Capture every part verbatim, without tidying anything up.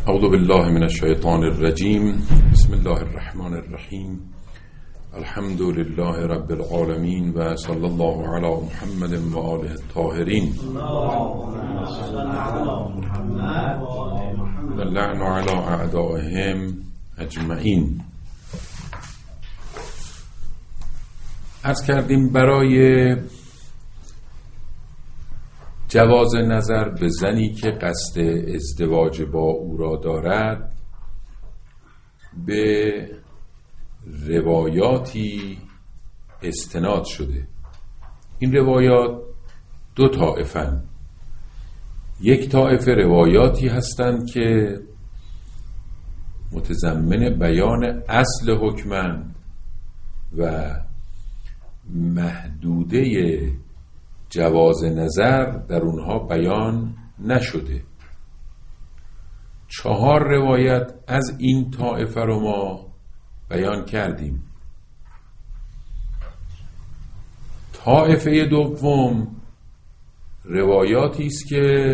اعوذ بالله من الشیطان الرجیم. بسم الله الرحمن الرحیم. الحمد لله رب العالمین و صلی الله علی محمد و آله الطاهرین و لعن علی اعدائهم اجمعین. عرض کردیم برای جواز نظر به زنی که قصد ازدواج با او را دارد به روایاتی استناد شده. این روایات دو طائفن. یک طائفه روایاتی هستند که متضمن بیان اصل حکمند و محدوده جواز نظر در اونها بیان نشده. چهار روایت از این طائفه رو ما بیان کردیم. طائفه دوم روایاتی است که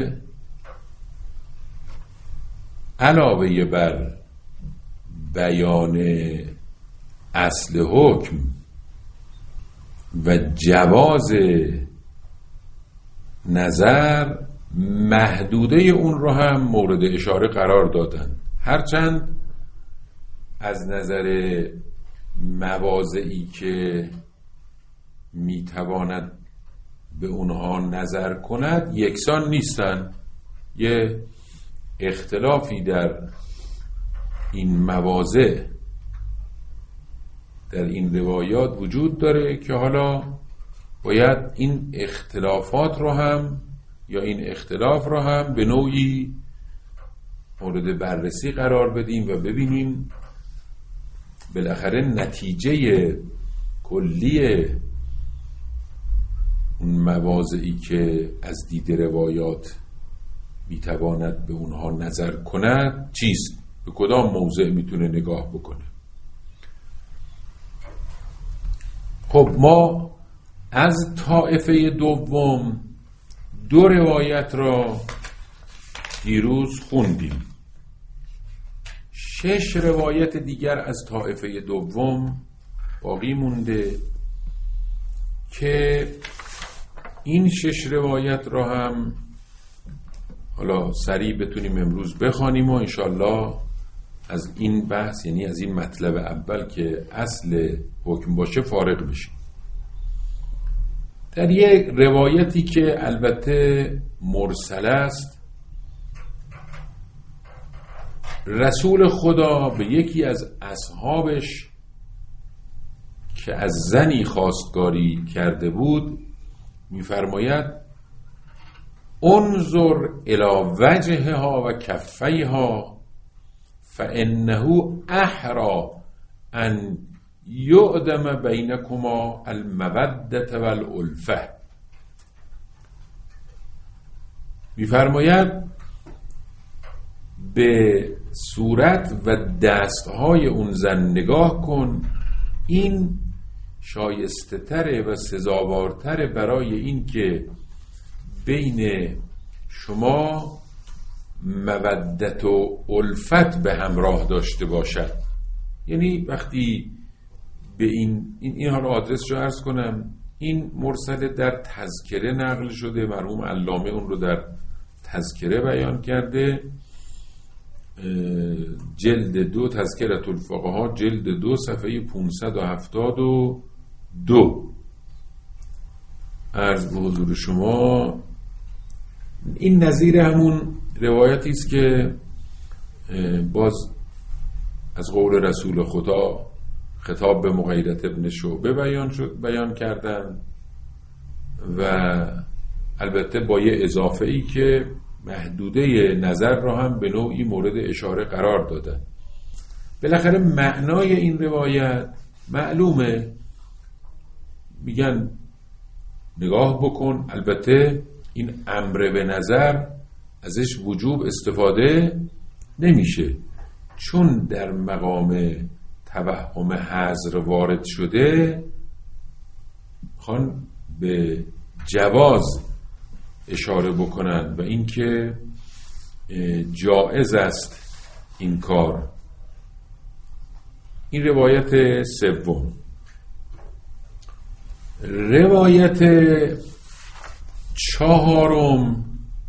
علاوه بر بیان اصل حکم و جواز نظر محدوده اون رو هم مورد اشاره قرار دادن، هرچند از نظر مواضعی که میتواند به اونها نظر کند یکسان نیستن. یه اختلافی در این مواضع در این روایات وجود داره که حالا باید این اختلافات رو هم یا این اختلاف رو هم به نوعی مورد بررسی قرار بدیم و ببینیم بالاخره نتیجه کلی اون مواضعی که از دید روایات میتواند به اونها نظر کند چیست، به کدام موضع میتونه نگاه بکنه. خب ما از طائفه دوم دو روایت را دیروز خوندیم. شش روایت دیگر از طائفه دوم باقی مونده که این شش روایت را هم حالا سریع بتونیم امروز بخوانیم و انشالله از این بحث، یعنی از این مطلب اول که اصل حکم باشه، فارغ بشیم. در یک روایتی که البته مرسل است، رسول خدا به یکی از اصحابش که از زنی خواستگاری کرده بود می‌فرماید انظر الی وجهها و کفیها فانه احرى ان یعدم بینکما المودة والالفه. می‌فرماید به صورت و دستهای اون زن نگاه کن، این شایسته تره و سزاوارتره برای این که بین شما مودت و الفت به همراه داشته باشد. یعنی وقتی به این این اینها رو آدرس رو عرض کنم، این مرسل در تذکره نقل شده، مرحوم علامه اون رو در تذکره بیان کرده، جلد دو تذکرة الفقها جلد دو صفحه پانصد و هفتاد و دو. عرض به حضور شما این نظیر همون روایتی است که باز از قول رسول خدا خطاب به مغیرة ابن شعبه بیان شد بیان کردن و البته با یه اضافه ای که محدوده نظر را هم به نوعی مورد اشاره قرار دادن. بالاخره معنای این روایت معلومه، میگن نگاه بکن. البته این امر به نظر ازش وجوب استفاده نمیشه، چون در مقام توهم حظر وارد شده، خوان به جواز اشاره بکنند و اینکه جائز است این کار. این روایت سوم. روایت چهارم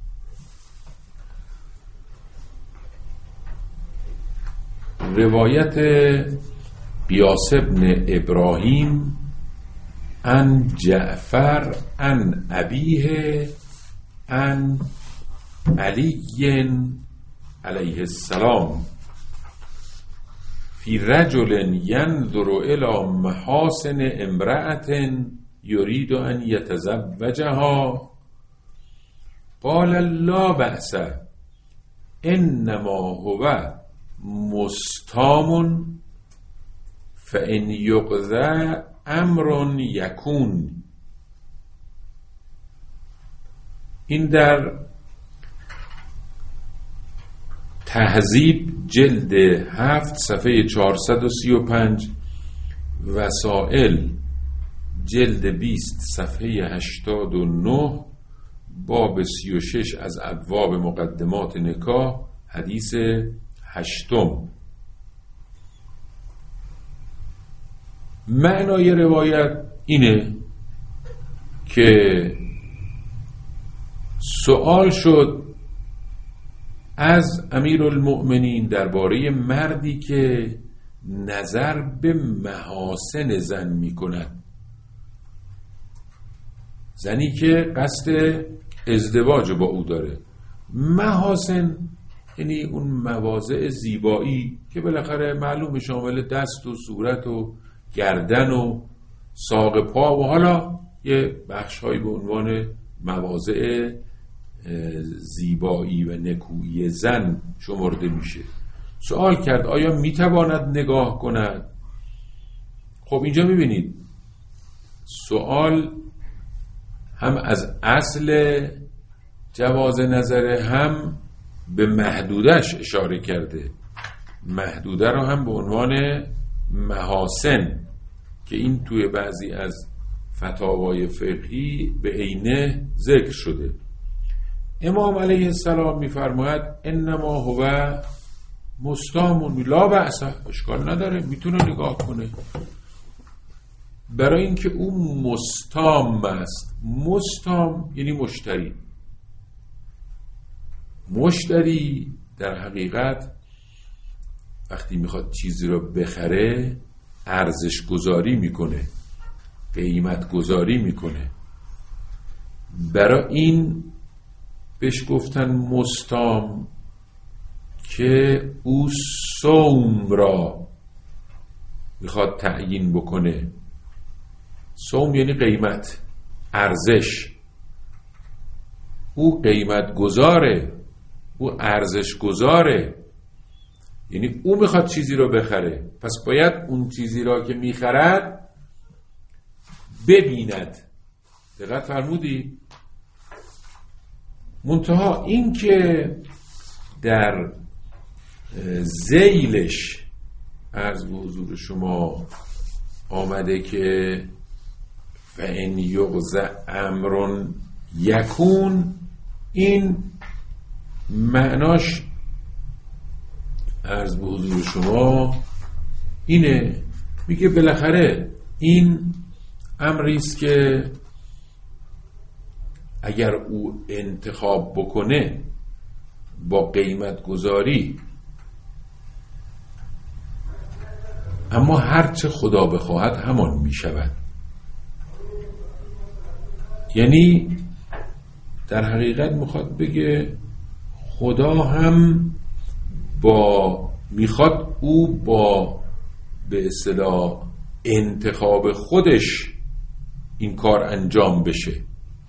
روایت قیاس بن ابراهیم عن جعفر عن ابیه عن علی علیه السلام فی رجل ینظر الی محاسن امرأة یرید ان یتزوجها قال لا بأس انما هو مستام فان یقضى امر یکون. این در تهذیب جلد هفت صفحه چهارصد و سی و پنج، وسائل جلد بیست صفحه هشتاد و نه، باب سی و شش از ابواب مقدمات نکاح، حدیث هشتم. معنای روایت اینه که سوال شد از امیرالمؤمنین درباره مردی که نظر به محاسن زن می کند، زنی که قصد ازدواج با او داره. محاسن یعنی اون مواضع زیبایی که بالاخره معلوم شامل دست و صورت و گردن و ساق پا و حالا یه بخش‌هایی به عنوان مواضع زیبایی و نکویی زن شمرده میشه. سوال کرد آیا میتواند نگاه کند؟ خب اینجا میبینید سوال هم از اصل جواز نظره، هم به محدودش اشاره کرده. محدوده رو هم به عنوان محاسن که این توی بعضی از فتاوای فقهی به عینه ذکر شده. امام علیه السلام میفرماید انما هو مستام لا بأس، اشکال نداره، میتونه نگاه کنه، برای اینکه او مستام است. مستام یعنی مشتری. مشتری در حقیقت وقتی میخواد چیزی رو بخره ارزش گذاری میکنه، قیمت گذاری میکنه. برای این بهش گفتن مستام که او سوم را میخواد تعیین بکنه. سوم یعنی قیمت، ارزش. او قیمت گذاره، او ارزش گذاره، یعنی او میخواد چیزی رو بخره، پس باید اون چیزی را که میخرد ببیند. دقت فرمودی؟ منتها این که در ذیلش عرض به حضور شما آمده که فإن یغض امر یکون، این معناش عرض به حضور شما اینه، میگه بالاخره این امریست که اگر او انتخاب بکنه با قیمت گذاری، اما هرچه خدا بخواهد همان می شود. یعنی در حقیقت میخواد بگه خدا هم با میخواد او با به اصطلاح انتخاب خودش این کار انجام بشه،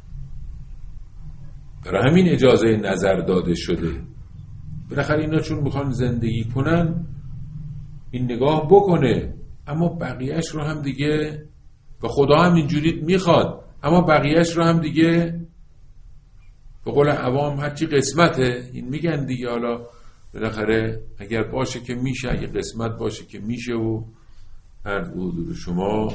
برای همین اجازه نظر داده شده. بالاخره اینا چون میخوان زندگی کنن این نگاه بکنه، اما بقیهش رو هم دیگه و خدا هم اینجوری میخواد، اما بقیهش رو هم دیگه به قول عوام هرچی قسمته این میگن دیگه. حالا بالاخره اگر باشه که میشه، اگه قسمت باشه که میشه. و عرض به حضور شما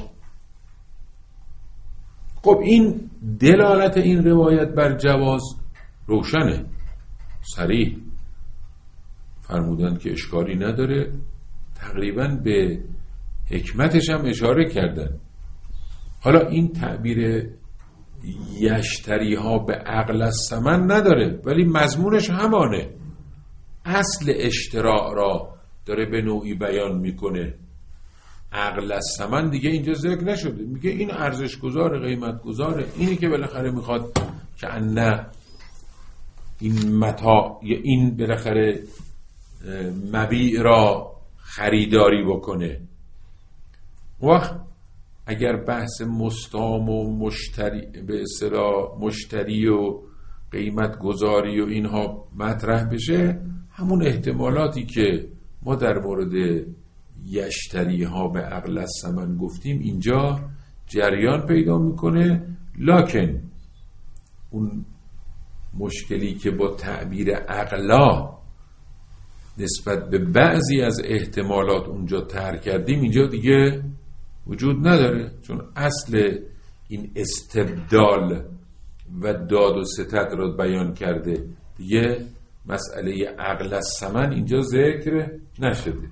خب این دلالت این روایت بر جواز روشنه، صریح. فرمودن که اشکالی نداره، تقریبا به حکمتش هم اشاره کردن. حالا این تعبیر یشتری ها به عقل الثمن نداره، ولی مضمونش همانه، اصل اشتراع را داره به نوعی بیان میکنه. عقل الثمن دیگه اینجا ذکر نشده، میگه این ارزش گذاره، قیمت گذاره، اینی که بالاخره میخواد که نه این متاع یا این بالاخره مبیع را خریداری بکنه. وقت اگر بحث مستام و مشتری به اصطلاح مشتری و قیمت گذاری و اینها مطرح بشه، همون احتمالاتی که ما در مورد یشتری ها به عقل الثمن گفتیم اینجا جریان پیدا میکنه. لکن اون مشکلی که با تعبیر عقلا نسبت به بعضی از احتمالات اونجا طرح کردیم اینجا دیگه وجود نداره، چون اصل این استبدال و داد و ستد را بیان کرده، دیگه مسئله عقل الثمن اینجا ذکر نشده.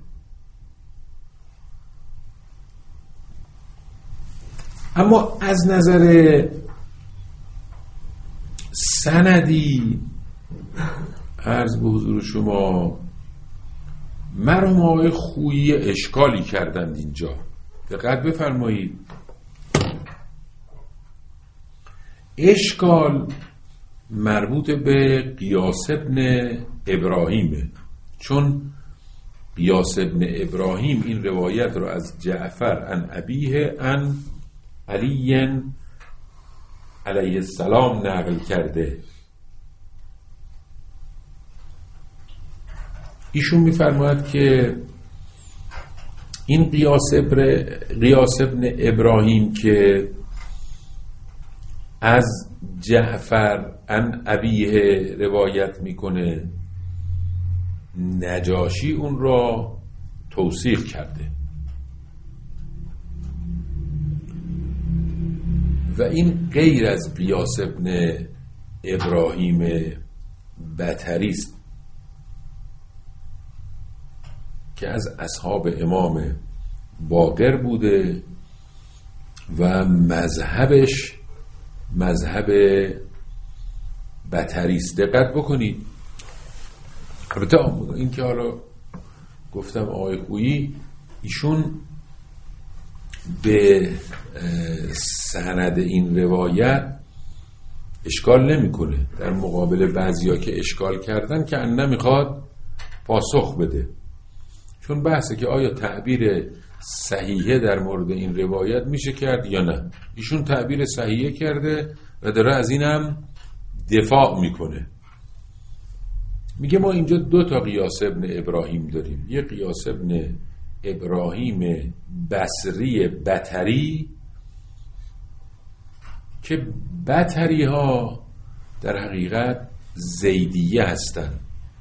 اما از نظر سندی عرض به حضور شما مرحوم آقای خویی اشکالی کردند اینجا. دقت بفرمایید، اشکال مربوط به قیاس ابن ابراهیمه، چون قیاس ابن ابراهیم این روایت رو از جعفر عن ابیه عن علی علیه السلام نقل کرده. ایشون میفرماید که این قیاس ابن قیاس ابن ابراهیم که از جعفر عن ابیه روایت میکنه، نجاشی اون را توثیق کرده و این غیر از قیاس ابن ابراهیم بطری است که از اصحاب امام باقر بوده و مذهبش مذهب بطری است. دقت بکنید، البته این که حالا گفتم آقای خویی ایشون به سند این روایت اشکال نمیکنه، در مقابل بعضیا که اشکال کردن که ان نمیخواد پاسخ بده، چون بحثه که آیا تعبیر صحیحه در مورد این روایت میشه کرد یا نه. ایشون تعبیر صحیحه کرده و داره از اینم دفاع میکنه. میگه ما اینجا دو تا قیاس ابن ابراهیم داریم، یه قیاس ابن ابراهیم بصری بطری که بطری ها در حقیقت زیدیه هستن.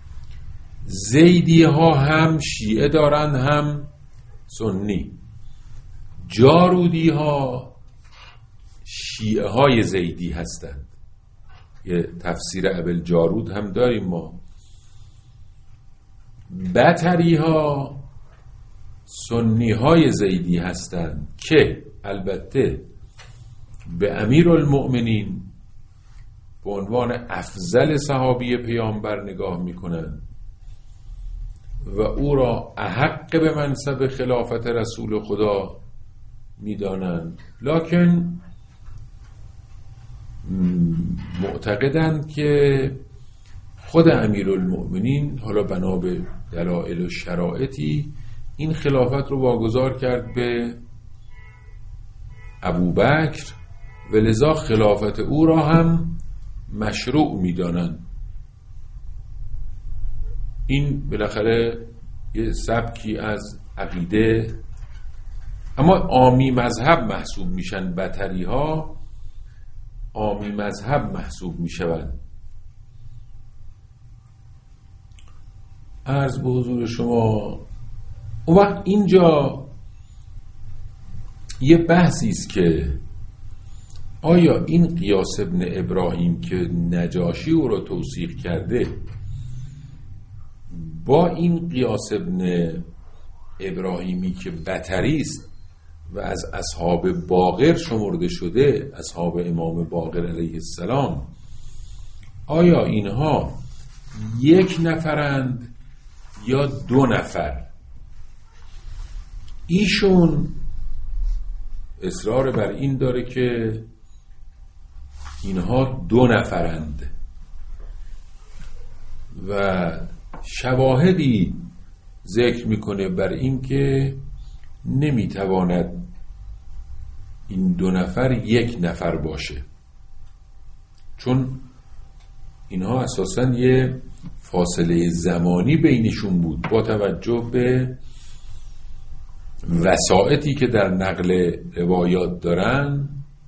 زیدیه ها هم شیعه دارن هم سنی. جارودی ها شیعه های زیدی هستند. یه تفسیر ابل جارود هم داریم ما. بطری ها سنی های زیدی هستند که البته به امیرالمؤمنین به عنوان افضل صحابی پیامبر نگاه میکنند و او را احق به منصب خلافت رسول خدا میدانند، لکن معتقدند که خود امیرالمؤمنین حالا بنا به دلایل و شرایطی این خلافت رو واگذار کرد به ابوبکر و لذا خلافت او را هم مشروع میدانند. این بالاخره یه سبکی از عقیده، اما عامی مذهب محسوب میشن. بطری ها عامی مذهب محسوب میشوند. عرض به حضور شما اون وقت اینجا یه بحثی است که آیا این قیاس ابن ابراهیم که نجاشی او را توثیق کرده با این قیاس ابن ابراهیمی که بطری است و از اصحاب باقر شمرده شده، اصحاب امام باقر علیه السلام، آیا اینها یک نفرند یا دو نفر؟ ایشون اصرار بر این داره که اینها دو نفرند و شواهدی ذکر میکنه بر این که نمیتواند این دو نفر یک نفر باشه، چون اینها اساساً یه فاصله زمانی بینشون بود با توجه به وسائطی که در نقل روایات دارن.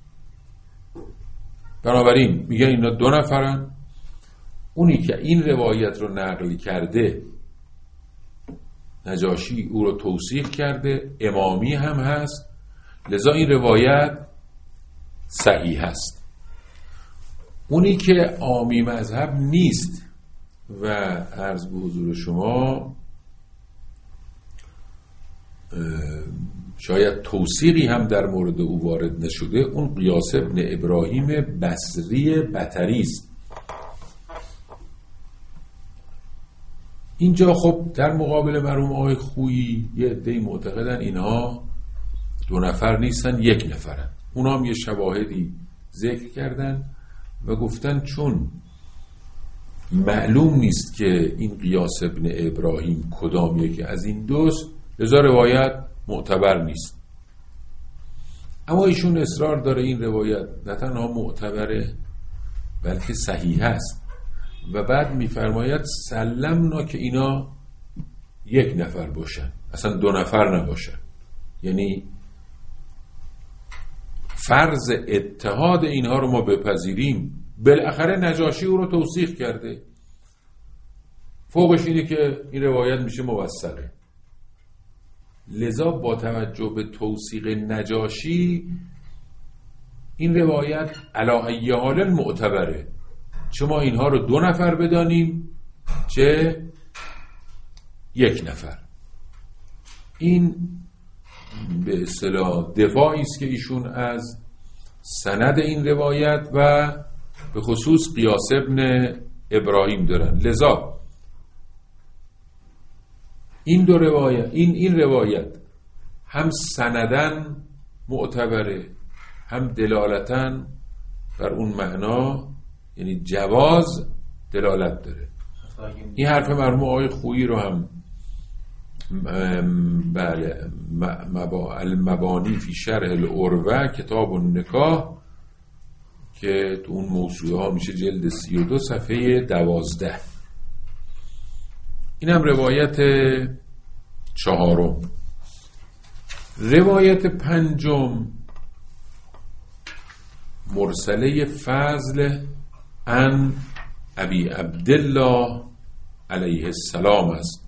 بنابراین میگن اینا دو نفرن. اونی که این روایت رو نقل کرده نجاشی او رو توثیق کرده، امامی هم هست، لذا این روایت صحیح هست. اونی که عامی مذهب نیست و عرض به حضور شما شاید توثیقی هم در مورد او وارد نشده، اون قیاس ابن ابراهیم بصری بطری است. اینجا خب در مقابل مرحوم آقای خویی یه عده‌ای معتقدن اینها دو نفر نیستن، یک نفرن. اونا هم یه شواهدی ذکر کردن و گفتن چون معلوم نیست که این قیاس ابن ابراهیم کدام یکی از این دوست، لذا روایت معتبر نیست. اما ایشون اصرار داره این روایت نه تنها معتبره بلکه صحیح است و بعد میفرماید سلمنا که اینا یک نفر باشن، اصلا دو نفر نباشن. یعنی فرض اتحاد اینها رو ما بپذیریم. بالاخره نجاشی او رو توثیق کرده، فوقش اینه که این روایت میشه موصله. لذا با توجه به توثیق نجاشی این روایت علی ای حال معتبره، چه ما اینها رو دو نفر بدانیم چه یک نفر. این به اصطلاح دفاعی است که ایشون از سند این روایت و به خصوص قیاس ابن ابراهیم دارن. لذا این دو روایت این این روایت هم سندن معتبره، هم دلالتن بر اون معنا، یعنی جواز دلالت داره. این حرف مرحوم آقای خویی رو هم بله المبانی فی شرح العروه کتاب النکاح که تو اون موسوعه ها میشه جلد سی و دو صفحه دوازده. این هم روایت چهارم. روایت پنجم مرسله فضل عن ابی عبدالله علیه السلام است.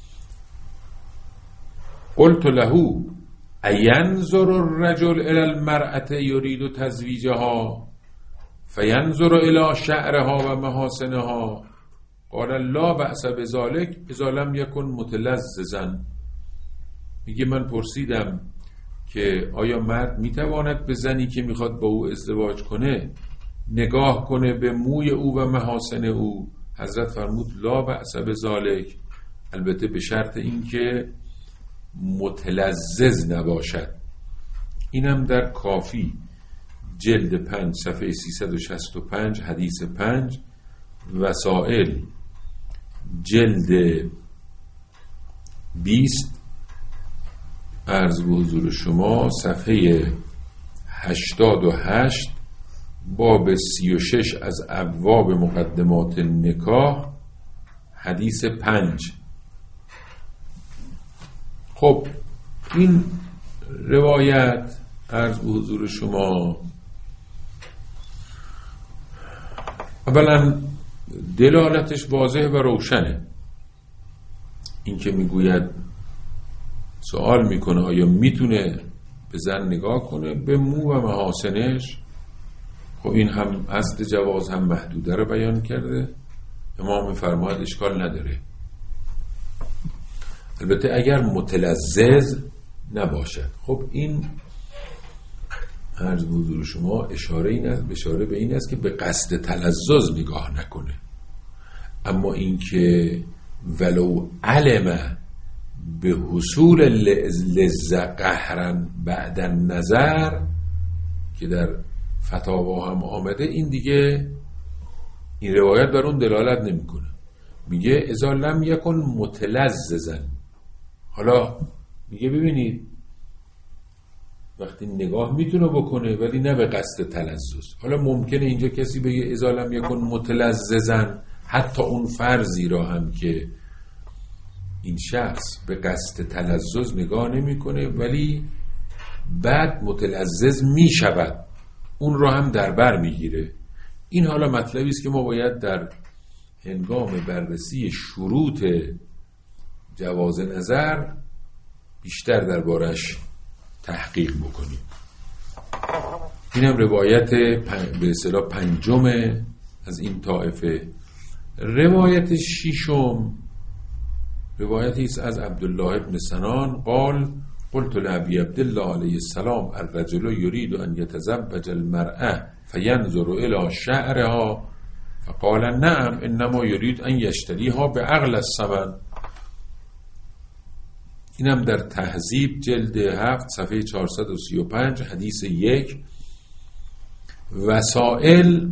قلت له اینظر الرجل الی المرأة یرید تزویجها فینظر الی شعرها و محاسنها قال لا بأس بذلک اذا لم یکن متلذذا. میگه من پرسیدم که آیا مرد میتواند به زنی که میخواد با او ازدواج کنه نگاه کنه به موی او و محاسن او؟ حضرت فرمود لا بأس بذلک، البته به شرط اینکه متلذذ نباشد. اینم در کافی جلد پنج صفحه سیصد و شصت و پنج حدیث پنج، وسائل جلد بیست عرض به حضور شما صفحه هشتاد و هشت باب سی و شش از ابواب مقدمات نکاح حدیث پنج. خب این روایت عرض به حضور شما اولا دلالتش واضح و روشنه. این که میگوید سوال میکنه آیا میتونه به زن نگاه کنه به مو و محاسنش، خب این هم اصل جواز هم محدوده رو بیان کرده. امام فرماید اشکال نداره. البته اگر متلذذ نباشد. خب این عرض به حضور شما اشاره این است، اشاره به این است که به قصد تلذذ نگاه نکنه. اما اینکه ولو علم به حصول لذت قهرا بعد النظر که در فتاوا هم آمده، این دیگه این روایت بر اون دلالت نمیکنه. میگه اذا لم یکن متلذذا. حالا میگه ببینید وقتی نگاه میتونه بکنه ولی نه به قصد تلذذ. حالا ممکنه اینجا کسی بگه اذا لم یکن متلذذا، حتی اون فرضی را هم که این شخص به قصد تلذذ نگاه نمیکنه ولی بعد متلذذ میشود، اون را هم در بر میگیره. این حالا مطلبی است که ما باید در هنگام بررسی شروط جواز نظر بیشتر دربارش تحقیق بکنیم. اینم روایت به اصطلاح پنجم از این طائفه. روایت ششم روایتی است از عبدالله ابن سنان قال قلت لأبي عبد الله علیه السلام الرجل يريد ان يتزوج المرأة فينظر الى شعرها فقال نعم انما يريد ان يشتريها بعقل الثمن. اینم در تهذیب جلد هفت صفحه چهارصد و سی و پنج حدیث یک. وسائل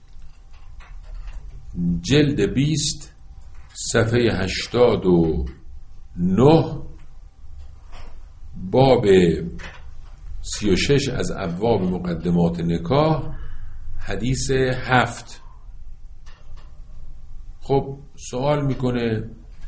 جلد بیست صفحه هشتاد و نه باب سی و شش از ابواب مقدمات نکاح حدیث هفت. خب سوال میکنه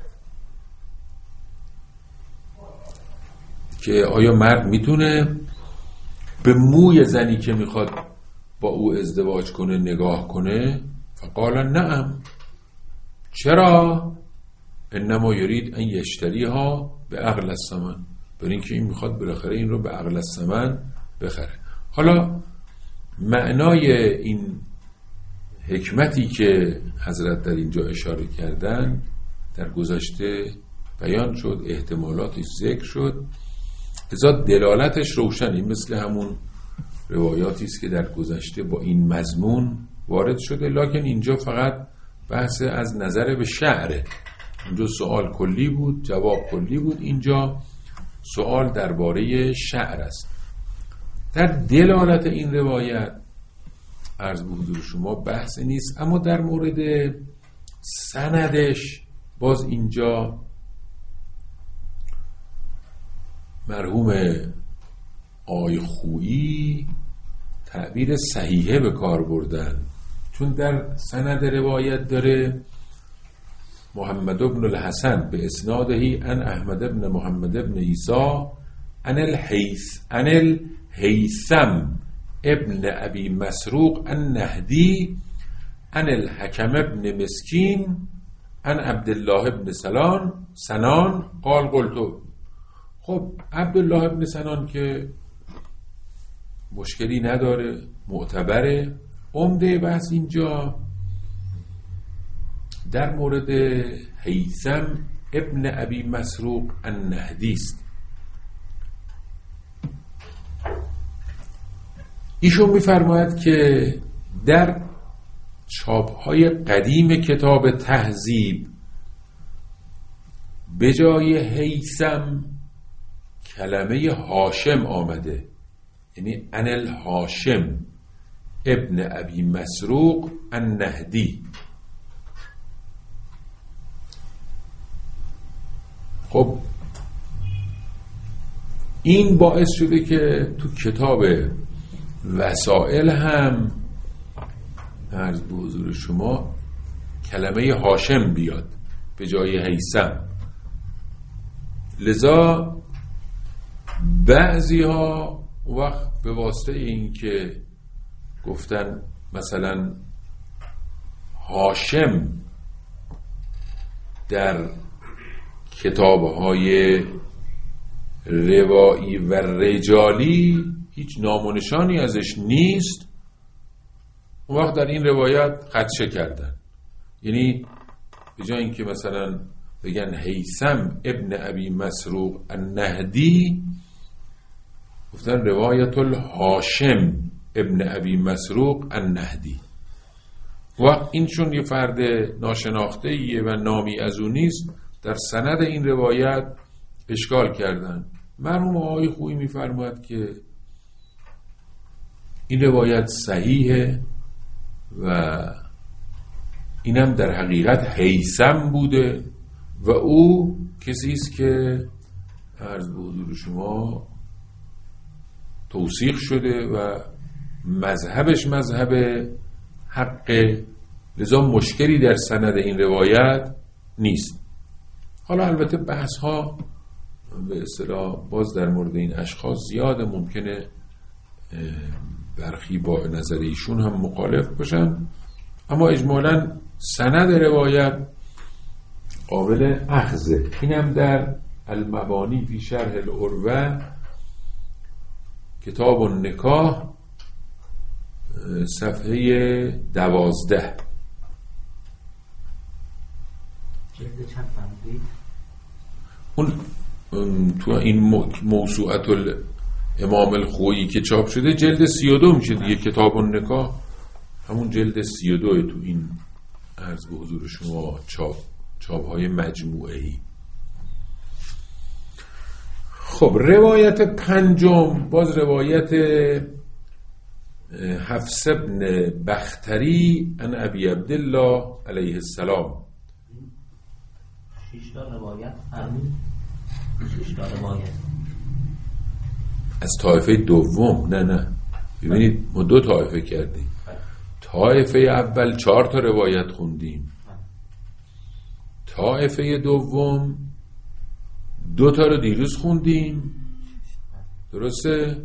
که آیا مرد میتونه به موی زنی که میخواد با او ازدواج کنه نگاه کنه؟ فقال نعم. چرا؟ انما یرید ان یشتریها به عقل الثمن، برای اینکه این میخواد بالاخره این رو به عقل الثمن بخره. حالا معنای این حکمتی که حضرت در اینجا اشاره کردن در گذشته بیان شد، احتمالاتش ذکر شد، لذا دلالتش روشنی مثل همون روایاتی است که در گذشته با این مضمون وارد شده، لکن اینجا فقط بحث از نظر به شعره. اینجا سوال کلی بود، جواب کلی بود، اینجا سوال درباره شعر است. در دلالت این روایت عرض به حضور شما بحث نیست، اما در مورد سندش باز اینجا مرحوم آقای خویی تعبیر صحیحه به کار بردن، چون در سند روایت داره محمد بن الحسن به اسنادهی ان احمد بن محمد بن عیسی ان الحیث ان الحیثم ابن ابی مسروق النهدی ان الحکم ابن مسکین ان عبدالله ابن سنان سنان قال قلتو. خب عبدالله ابن سنان که مشکلی نداره، معتبره. عمده بحث اینجا در مورد حیثم ابن ابی مسروق النهدی است. ایشون می‌فرماید که در چاپ‌های قدیم کتاب تهذیب به جای حیثم کلمه هاشم آمده، یعنی انل هاشم ابن ابی مسروق النهدی. خب این باعث شده که تو کتاب وسائل هم عرض به حضور شما کلمه هاشم بیاد به جای حیثم. لذا بعضی ها وقت به واسطه این که گفتن مثلا هاشم در کتاب‌های روایی و رجالی هیچ نام و نشانی ازش نیست، اون وقت در این روایت خدشه کردن. یعنی به جای اینکه مثلا بگن هیثم ابن ابی مسروق النهدی، گفتن روایت الهاشم ابن ابی مسروق النهدی. و این چون یه فرد ناشناخته ایه و نامی از اون نیست، در سند این روایت اشکال کردن. مرحوم آقای خویی میفرماید که این روایت صحیحه و اینم در حقیقت هیثم بوده و او کسی است که عرض به حضور شما توثیق شده و مذهبش مذهب حق، لذا مشکلی در سند این روایت نیست. حالا البته بحث ها به اصطلاح باز در مورد این اشخاص زیاده، ممکنه برخی با نظر ایشون هم مخالف باشن، اما اجمالاً سند روایت قابل اخذه. اینم در المبانی فی شرح العروة کتاب النکاح صفحه دوازده. اون تو این موسوعت الامام الخویی که چاپ شده جلد سی و دو میشه دیگه. کتاب النکاح همون جلد سی و دو تو این عرض به حضور شما چاپ چاپ های مجموعه‌ای. خب روایت پنجم باز روایت حفص بن بختری عن ابی عبدالله علیه السلام. شش تا روایت فرمود. شش تا روایت از طایفه دوم. نه نه ببینید ما دو طایفه کردیم. طایفه اول چهار تا روایت خوندیم، طایفه دوم دو تا رو دیروز خوندیم، درسته؟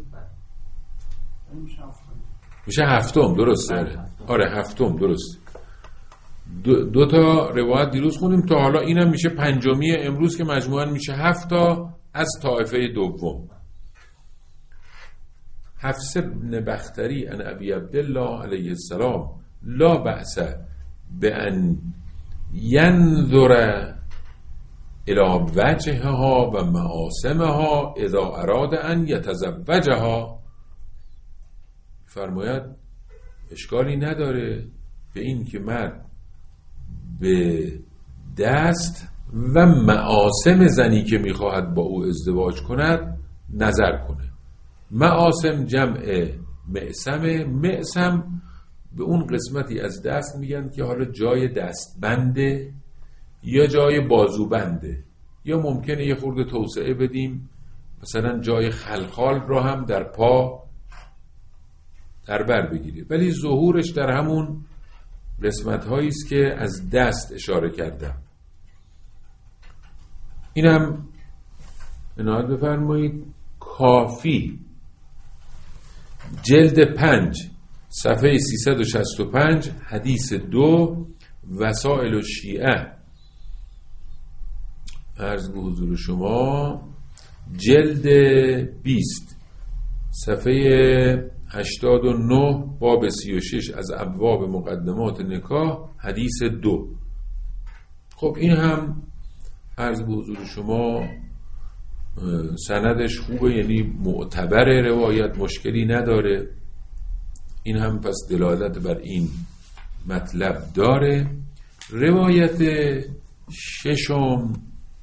میشه هفتم، درسته؟ آره هفتم، درست. دو, دو تا روایت دیروز خوندیم تا حالا اینم میشه پنجمی امروز که مجموعاً میشه هفت تا از طایفه دوم. حفص بن بختری عن ابی عبدالله علیه السلام لا بأس بأن ينظر الى وجهها و معاصمها اذا اراد ان یتزوجها. فرماید اشکالی نداره به این که مرد به دست و معاصم زنی که میخواهد با او ازدواج کند نظر کنه. معاصم جمع معصم. معصم به اون قسمتی از دست میگن که حالا جای دست بنده یا جای بازو بنده، یا ممکنه یه خورده توسعه بدیم مثلا جای خلخال را هم در پا در بر بگیره، ولی ظهورش در همون قسمت هایی است که از دست اشاره کردم. اینم عنایت بفرمایید. کافی جلد پنج صفحه سیصد و شصت و پنج حدیث دو وسائل الشیعه عرض به حضور شما جلد بیست صفحه هشتاد و نه باب سی و شش از ابواب مقدمات نکاح حدیث دو. خب این هم عرض به حضور شما سندش خوبه، یعنی معتبر روایت، مشکلی نداره. این هم پس دلالت بر این مطلب داره. روایت ششم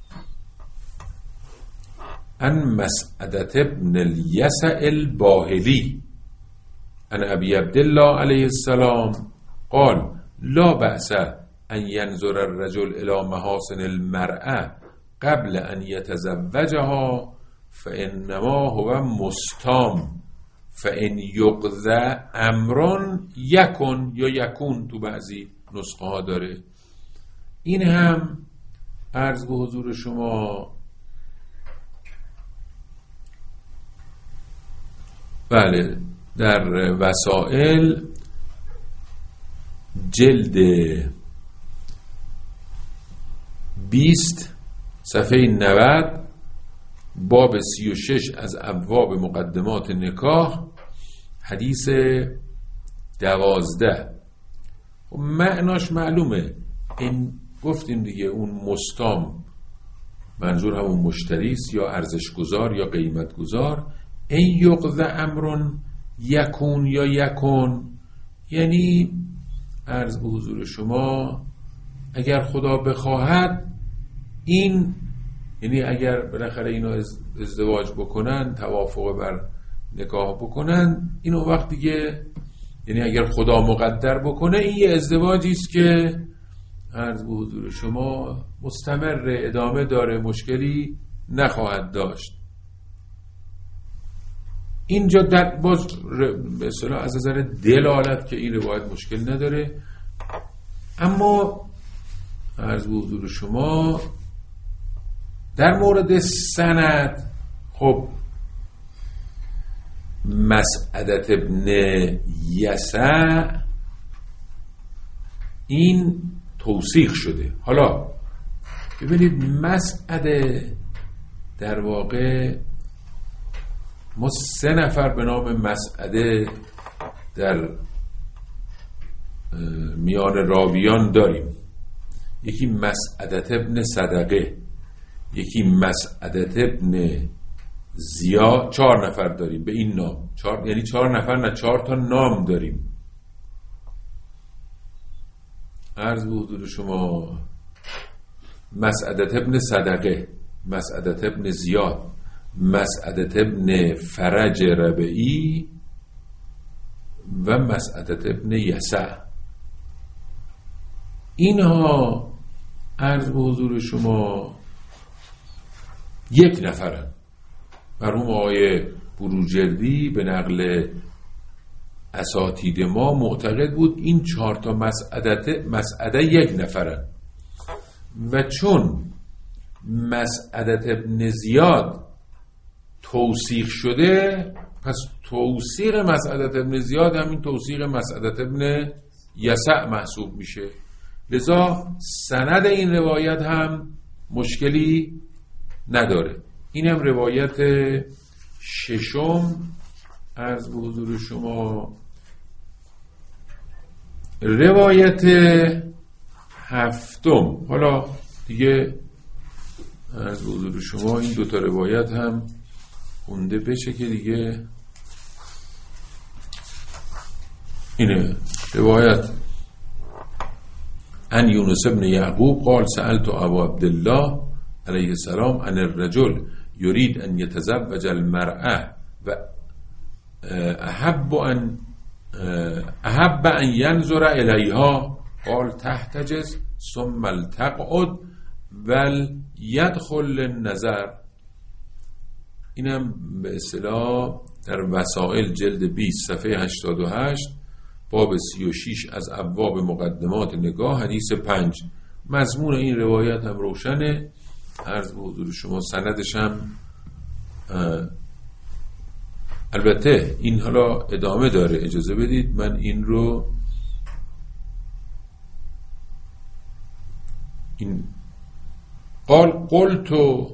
عن مسعدة ابن الیسع الباهلی عن ابی عبدالله علیه السلام قال لا بأس ان ينظر الرجل الى محاسن المرأة قبل ان يتزوجها فانما هو مستام فان یقضى امرا یکن یا یکون تو بعضی نسخه ها داره. این هم عرض به حضور شما بله در وسائل جلد بیست صفحه نود باب سی و شش از ابواب مقدمات نکاح حدیث دوازده. معناش معلومه، این گفتیم دیگه اون مستام منظور همون مشتری است یا ارزش گذار یا قیمت گذار. این یقض امرون یکون یا یکون، یعنی عرض به حضور شما اگر خدا بخواهد این، یعنی اگر بالاخره اینا ازدواج بکنن، توافق بر نکاح بکنن، این اون وقت دیگه، یعنی اگر خدا مقدر بکنه این یه ازدواجی است که عرض به حضور شما مستمر ادامه داره، مشکلی نخواهد داشت. اینجا در باز به اصطلاح از نظر دلالت که این روایت مشکل نداره، اما عرض به حضور شما در مورد سند، خب مسعدة ابن یسع این توثیق شده. حالا ببینید مسعده در واقع ما سه نفر به نام مسعده در میان راویان داریم. یکی مسعدة ابن صدقه، یکی مسعدة ابن زیاد، چهار نفر داریم به این نام، چهار یعنی چهار نفر نه چهار تا نام داریم. عرض به حضور شما مسعدة ابن صدقه، مسعدة ابن زیاد، مسعدة ابن فرج ربعی و مسعدة ابن یسع. اینها عرض به حضور شما یک نفرن. مرحوم آقای بروجردی به نقل اساتید ما معتقد بود این چهار تا مسعده مسعده یک نفرن و چون مسعدة ابن زیاد توثیق شده، پس توثیق مسعدة ابن زیاد همین توثیق مسعدة ابن یسع محسوب میشه. لذا سند این روایت هم مشکلی نداره. این هم روایت ششم. عرض به حضور شما روایت هفتم. حالا دیگه عرض به حضور شما این دوتا روایت هم خونده بشه که دیگه اینه. روایت ان یونس بن یعقوب قال سألت ابا عبدالله علیه السلام عن الرجل يريد ان يتزوج المرأة و احب ان احب ان ينظر اليها قال تحتجز ثم تقعد وليدخل النظر. اینم به اصطلاح در وسائل جلد بیست صفحه هشتاد و هشت باب سی و شش از ابواب مقدمات نگاه حدیث پنج. مضمون این روایت هم روشنه. عرض به حضور شما سندش هم البته این حالا ادامه داره، اجازه بدید من این رو این قال قلت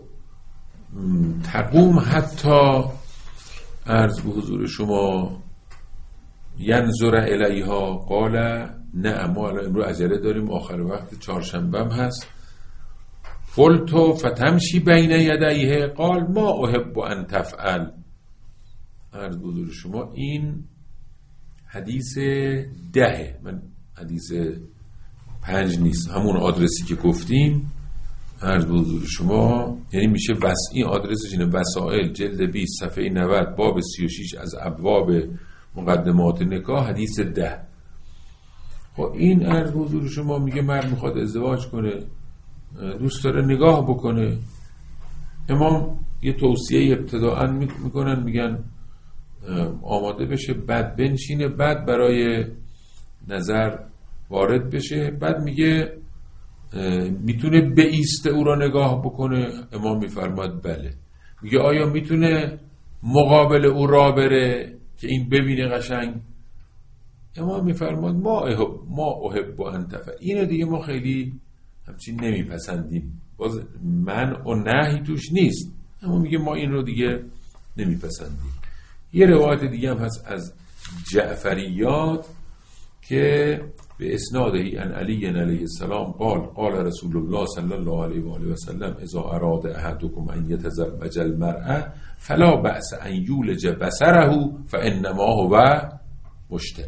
تقوم حتی عرض به حضور شما ینظر الیها قال نه، ما امروز عجله داریم، آخر وقت چهارشنبه هم هست. قلت فتمشی بین یدیه قال ما احب ان تفعل. عرض به حضور شما این حدیث دهه، من حدیث پنج نیست، همون آدرسی که گفتیم. عرض به حضور شما یعنی میشه بس این آدرسش اینه، وسائل جلد بیست صفحه نود باب سی و شش از ابواب مقدمات نکاح حدیث ده. خب این عرض به حضور شما میگه مرد میخواد ازدواج کنه، دوست داره نگاه بکنه. امام یه توصیه ابتداءً میکنن، میگن آماده بشه، بعد بنشینه، بعد برای نظر وارد بشه. بعد میگه میتونه بایسته او را نگاه بکنه. امام میفرماد بله. میگه آیا میتونه مقابل او را بره که این ببینه قشنگ؟ امام میفرماد ما احب ما احب ان تفعل. اینو دیگه ما خیلی همچین نمیپسندیم، باز من و نهی توش نیست، اما میگه ما این رو دیگه نمیپسندیم. یه روایت دیگه هم هست از جعفریات که به اسناده عن علی علیه السلام قال قال رسول الله صلی الله علیه و آله و سلم اذا اراد احدکم ان یتزوج المرأة فلا بأس ان یولج بصره فانما هو مشتری.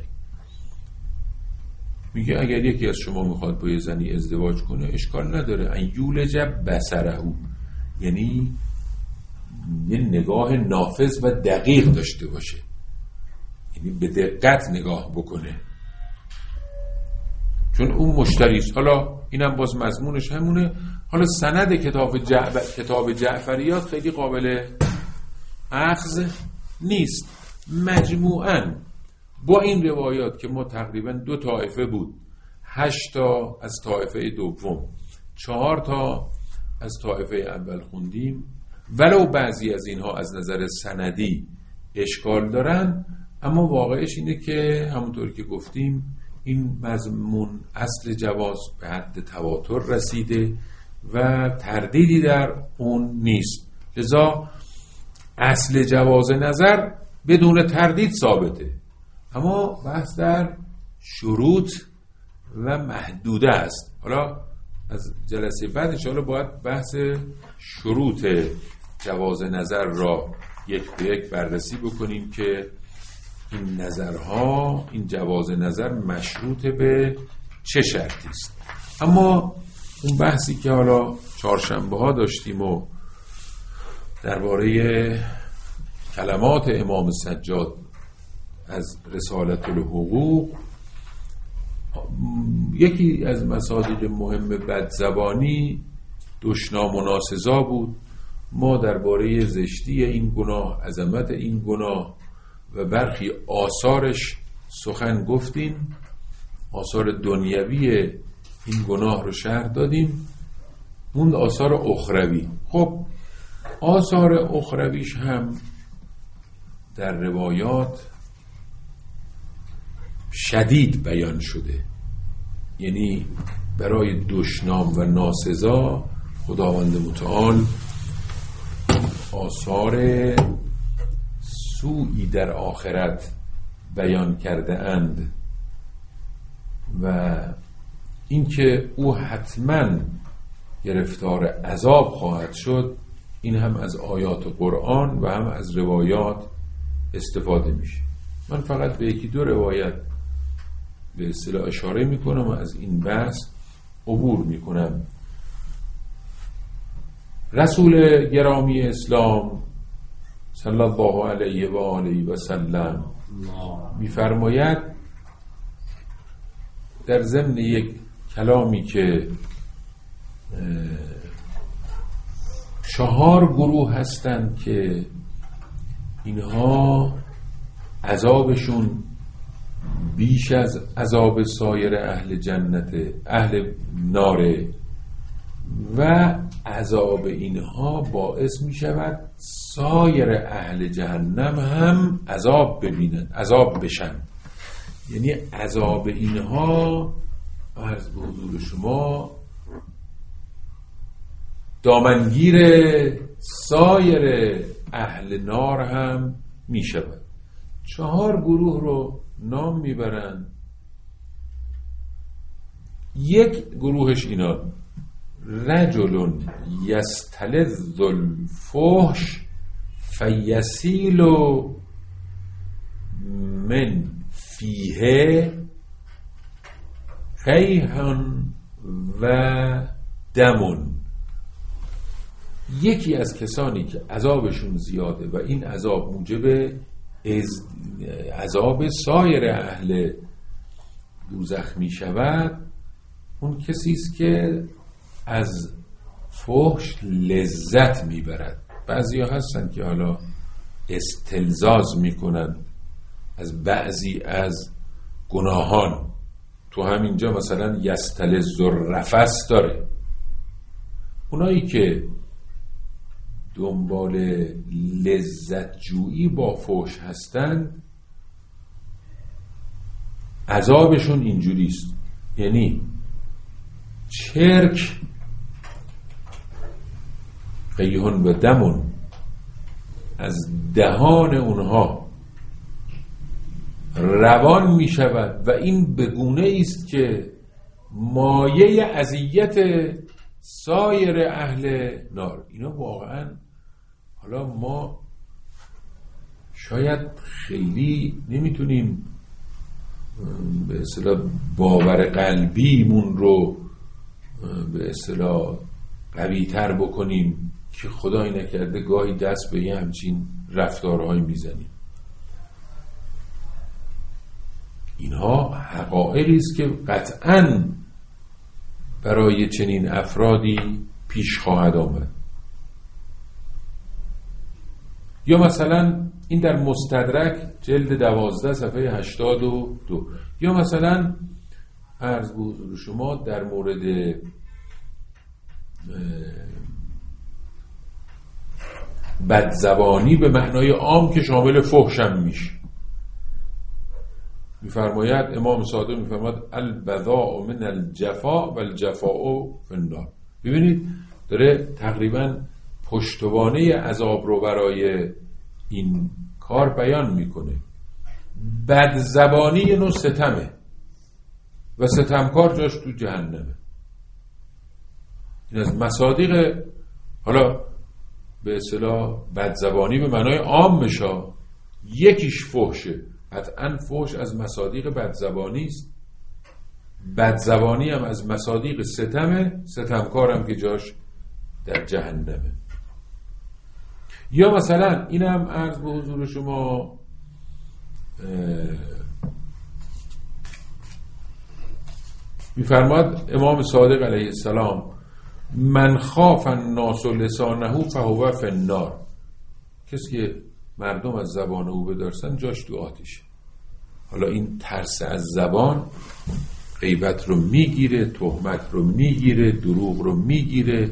میگه اگر یکی از شما میخواد با یه زنی ازدواج کنه اشکال نداره. ان یولج بصره یعنی یه نگاه نافذ و دقیق داشته باشه، یعنی به دقت نگاه بکنه، چون اون مشتریست. حالا اینم باز مضمونش همونه. حالا سند کتاب جعب... کتاب جعفریات خیلی قابل اخذ نیست. مجموعاً با این روایات که ما تقریباً دو طایفه بود، هشت تا از طایفه دوم، چهار تا از طایفه اول خوندیم، ولو بعضی از اینها از نظر سندی اشکال دارن، اما واقعش اینه که همونطور که گفتیم این مضمون اصل جواز به حد تواتر رسیده و تردیدی در اون نیست. لذا اصل جواز نظر بدون تردید ثابته، اما بحث در شروط و محدوده است. حالا از جلسه بعد انشاءالله باید بحث شروط جواز نظر را یک به یک بررسی بکنیم که این نظرها، این جواز نظر مشروط به چه شرطی است. اما اون بحثی که حالا چهارشنبه ها داشتیم و درباره کلمات امام سجاد از رسالت الحقوق، یکی از مصادیق مهم بدزبانی دشنام و ناسزا بود. ما درباره زشتی این گناه، عظمت این گناه و برخی آثارش سخن گفتیم، آثار دنیوی این گناه رو شرح دادیم. اون آثار اخروی، خب آثار اخرویش هم در روایات شدید بیان شده. یعنی برای دشنام و ناسزا خداوند متعال آثار سوئی در آخرت بیان کرده اند و اینکه او حتما گرفتار عذاب خواهد شد، این هم از آیات قرآن و هم از روایات استفاده میشه. من فقط به یکی دو روایت به اصطلاح اشاره میکنم و از این بحث عبور میکنم. رسول گرامی اسلام صلی الله علیه و آله و سلم میفرماید در ضمن یک کلامی که چهار گروه هستند که اینها عذابشون بیش از عذاب سایر اهل جنت، اهل ناره، و عذاب اینها باعث می شود سایر اهل جهنم هم عذاب ببینند، عذاب بشن. یعنی عذاب اینها عرض به حضور شما دامنگیر سایر اهل نار هم می شود. چهار گروه رو نام میبرن. یک گروهش اینا: رجل یستلذ الفحش فیسیل من فیه قیحن و دمون. یکی از کسانی که عذابشون زیاده و این عذاب موجب عذاب سایر اهل دوزخ می شود، اون کسی است که از فحش لذت می برد. بعضی ها هستن که حالا استلذاذ می کنن از بعضی از گناهان. تو همینجا مثلا یستلذ الرفث داره. اونایی که دنبال لذت جویی با فحش هستند عذابشون اینجوریست. یعنی چرک قیحون و دمون از دهان اونها روان می شود و این به گونه است که مایه اذیت سایر اهل نار. اینا واقعا حالا ما شاید خیلی نمیتونیم به اصطلاح باور قلبیمون رو به اصطلاح قوی تر بکنیم که خدای نکرده گاهی دست به یه همچین رفتارهایی میزنیم. اینها حقایقی است که قطعاً برای چنین افرادی پیش خواهد آمد. یا مثلا این در مستدرک جلد دوازده صفحه هشتاد و دو. یا مثلا عرض به حضور شما در مورد بدزبانی به معنای عام که شامل فحش هم میشه، میفرماید امام صادق میفرماید البذاء من الجفاء و الجفاء فی النار. ببینید داره تقریبا پشتوانه عذاب رو برای این کار بیان میکنه. بدزبانی نوع ستمه و ستمکار جاش تو جهنمه. این از مصادیق، حالا به اصطلاح بدزبانی به معنای عام میشه، یکیش فحشه. قطعاً فحش از مصادیق بدزبانی است، بدزبانی هم از مصادیق ستمه، ستمکار هم که جاش در جهنمه. یا مثلا اینم عرض به حضور شما میفرماد امام صادق علیه السلام من خاف الناس لسانه فهو فی النار. کسی که مردم از زبان او بدرسن جاش تو آتیشه. حالا این ترس از زبان غیبت رو میگیره، تهمت رو میگیره، دروغ رو میگیره،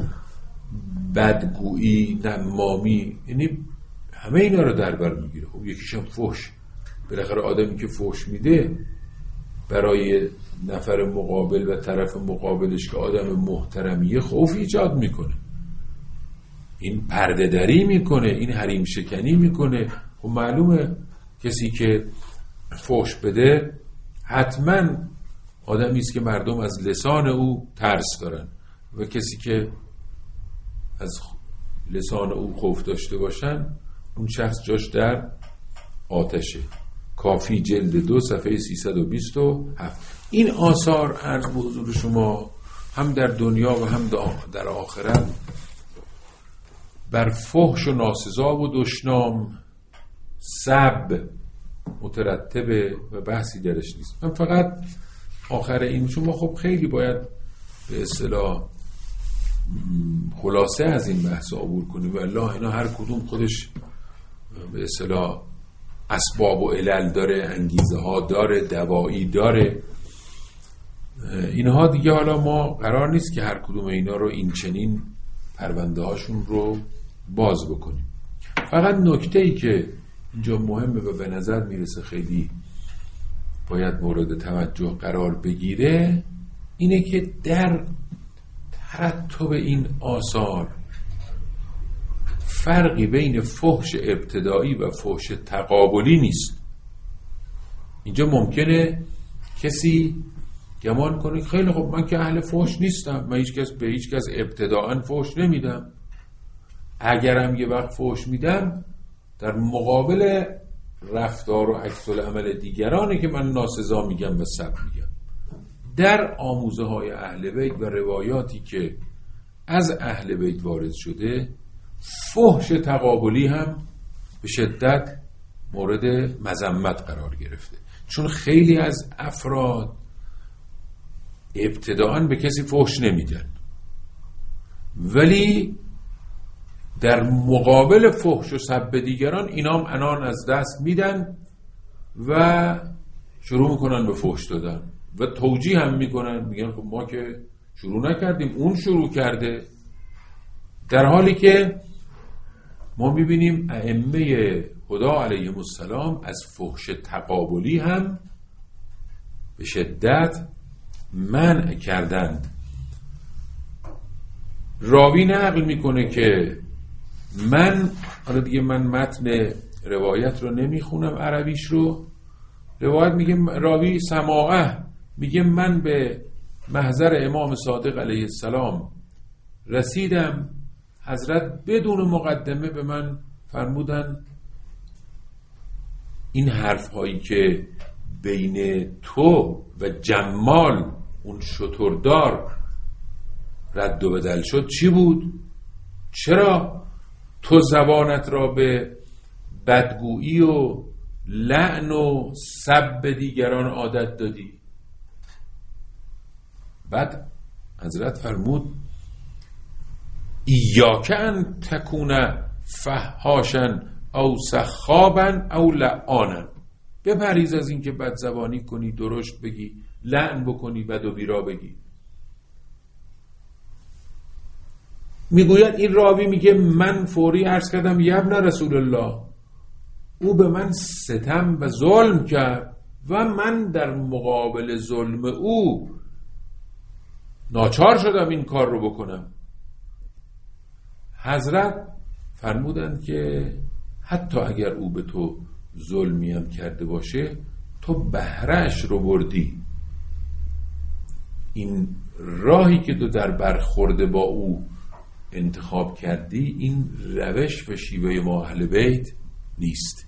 بدگویی، نمامی، یعنی همه اینا رو در بر میگیره. خب یکیشم فحش. بالاخره آدمی که فحش میده برای نفر مقابل و طرف مقابلش که آدم محترمیه خوف ایجاد میکنه، این پرده دری میکنه، این حریم شکنی میکنه. خب معلومه کسی که فحش بده حتما آدمی است که مردم از لسان او ترس دارن و کسی که از لسان او خوف داشته باشن اون شخص جاش در آتشه. کافی جلد دو صفحه سیصد و بیست و هفت. این آثار عرض به حضور شما هم در دنیا و هم در آخرت بر فحش و ناسزا و دشنام سب مترتبه و بحثی درش نیست. من فقط آخر این، چون ما خب خیلی باید به اصطلاح خلاصه از این بحث عبور کنیم و الله اینا هر کدوم خودش به اصطلاح اسباب و علل داره، انگیزه ها داره، دوایی داره. اینها دیگه حالا ما قرار نیست که هر کدوم اینا رو این چنین پرونده هاشون رو باز بکنیم. فقط نکته ای که اینجا مهمه و به نظر میرسه خیلی باید مورد توجه قرار بگیره اینه که در ترتب این آثار فرقی بین فحش ابتدایی و فحش تقابلی نیست. اینجا ممکنه کسی گمان کنه خیلی خب من که اهل فحش نیستم، من هیچ کس به هیچ کس ابتداءً فحش نمیدم، اگرم یه وقت فحش میدم در مقابل رفتار و عکس العمل دیگرانه که من ناسزا میگم و سب میگم. در آموزه های اهل بیت و روایاتی که از اهل بیت وارد شده فحش تقابلی هم به شدت مورد مذمت قرار گرفته، چون خیلی از افراد ابتداءً به کسی فحش نمیدن ولی در مقابل فحش و سب دیگران اینام عنان از دست میدن و شروع میکنن به فحش دادن و توجیه هم میکنن، میگن خب ما که شروع نکردیم، اون شروع کرده. در حالی که ما میبینیم ائمه خدا علیهم السلام از فحش تقابلی هم به شدت منع کردند. راوی نقل میکنه که من، حالا دیگه من متن روایت رو نمیخونم عربیش رو، روایت میگه راوی سماعه میگه من به محضر امام صادق علیه السلام رسیدم، حضرت بدون مقدمه به من فرمودن این حرف هایی که بین تو و جمال اون شتردار رد و بدل شد چی بود؟ چرا تو زبانت را به بدگویی و لعن و سب دیگران عادت دادی؟ بعد حضرت فرمود ایاک ان تکون فحاشا او سخابا او لعانا، بپریز از این که بدزبانی کنی، درشت بگی، لعن بکنی، بد و بیرا بگی. میگوید این راوی میگه من فوری عرض کردم یبن رسول الله، او به من ستم و ظلم کرد و من در مقابل ظلم او ناچار شدم این کار رو بکنم. حضرت فرمودند که حتی اگر او به تو ظلمی هم کرده باشه تو بهره‌اش رو بردی. این راهی که تو در برخورد با او انتخاب کردی این روش و شیوه ما اهل بیت نیست.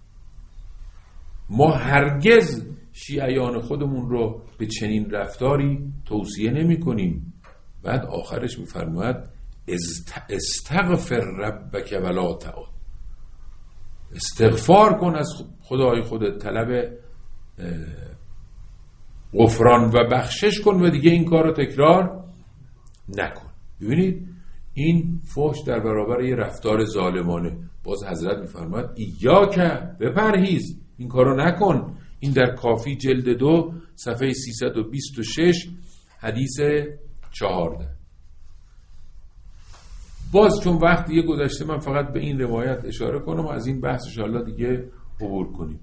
ما هرگز شیعیان خودمون رو به چنین رفتاری توصیه نمی کنیم. بعد آخرش می فرماید استغفر ربک ولا تعد، استغفار کن از خدای خودت، طلب غفران و بخشش کن و دیگه این کار رو تکرار نکن. ببینید این فحش در برابر یه رفتار ظالمانه. باز حضرت میفرماید ایاک، بپرهیز، این کارو نکن. این در کافی جلد دو صفحه سیصد و بیست و شش حدیث چهارده. باز چون وقت دیگه گذشته من فقط به این روایت اشاره کنم و از این بحث انشاءالله دیگه عبور کنیم.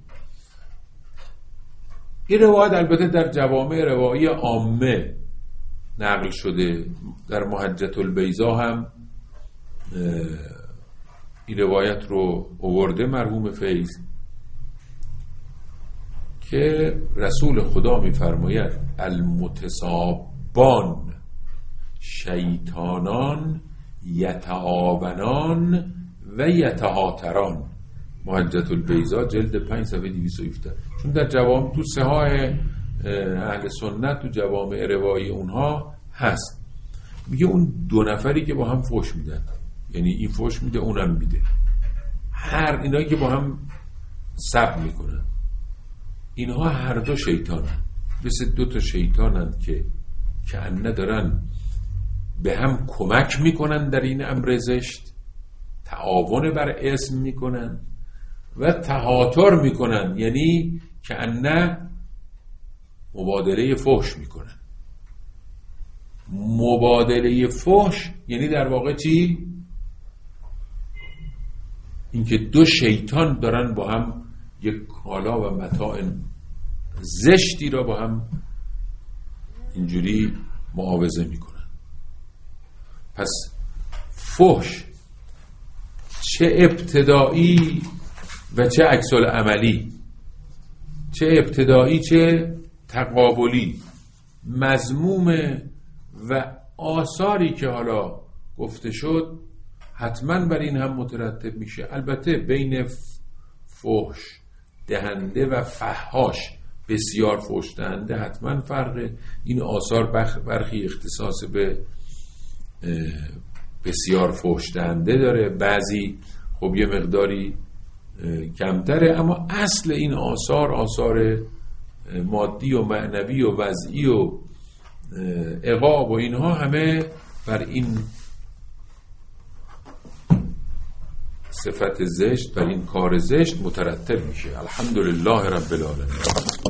این روایت البته در جوامع روایی عامه نقل شده. در محجة البیضا هم این روایت رو آورده مرحوم فیض که رسول خدا می‌فرماید المتصابان شیطانان یتعاونان و یتهاتران. محجة البیضا جلد پنج صفحه دویست و هفده. چون در جوامع تو صحاح اهل سنت تو جوامع روایی اونها هست. میگه اون دو نفری که با هم فحش میدن، یعنی این فحش میده اونم میده، هر اینایی که با هم سب میکنن، اینها هر دو شیطانن، مثل دو تا شیطانن که کأنه دارن به هم کمک میکنن در این امر زشت، تعاون بر اسم میکنن و تهاتر میکنن، یعنی کأنه مبادله فحش میکنن. مبادله فحش یعنی در واقع چی؟ اینکه دو شیطان دارن با هم یک کالا و متاع زشتی را با هم اینجوری معاوضه میکنن. پس فحش چه ابتدایی و چه عکس العملی، چه ابتدایی چه تقابلی، مذمومه و آثاری که حالا گفته شد حتما بر این هم مترتب میشه. البته بین فحش دهنده و فحاش بسیار فحش دهنده حتما فرقه. این آثار برخی اختصاص به بسیار فحش دهنده داره، بعضی خب یه مقداری کمتره، اما اصل این آثار آثار مادی و معنوی و وضعی و عقاب و اینها همه بر این صفت زشت، بر این کار زشت مترتب میشه. الحمدلله رب العالمین.